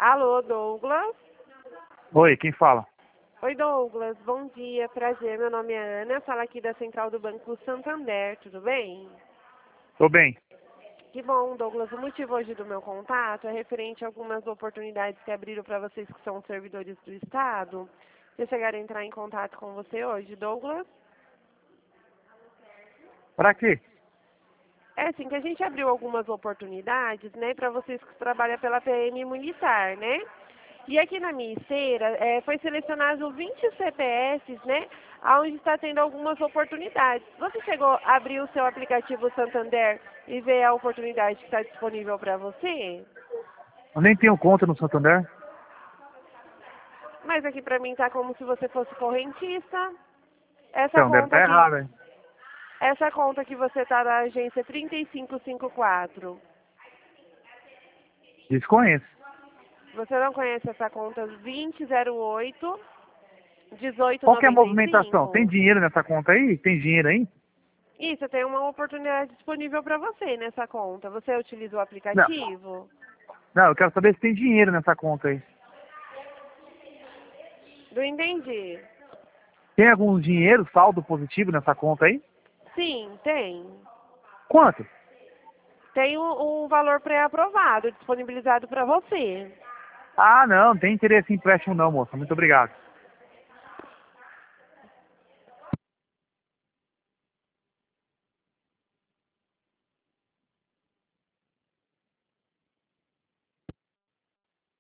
Alô, Douglas? Oi, quem fala? Oi, Douglas. Bom dia, prazer. Meu nome é Ana. Falo aqui da Central do Banco Santander. Tudo bem? Tô bem. Que bom, Douglas. O motivo hoje do meu contato é referente a algumas oportunidades que abriram para vocês que são servidores do Estado. Vocês chegaram a entrar em contato com você hoje, Douglas? Pra quê? É assim, que a gente abriu algumas oportunidades, né, para vocês que trabalham pela PM Militar, né? E aqui na minha esteira, foi selecionado 20 CPFs, né, onde está tendo algumas oportunidades. Você chegou a abrir o seu aplicativo Santander e ver a oportunidade que está disponível para você? Eu nem tenho conta no Santander. Mas aqui para mim está como se você fosse correntista. Essa Então, deve conta estar aqui, errado, hein? essa conta que você está na agência 3554. Desconheço. Você não conhece essa conta 2008 Qual que é a movimentação? Tem 1895? dinheiro nessa conta aí? Tem dinheiro aí? Isso, tem uma oportunidade disponível para você nessa conta. Você utiliza o Não. aplicativo? Não, eu quero saber se tem dinheiro nessa conta aí. Não entendi. Tem algum dinheiro, saldo positivo nessa conta aí? Sim, tem. Quanto? Tem um valor pré-aprovado disponibilizado para você. Ah, não tem interesse em empréstimo não, moça. Muito obrigado.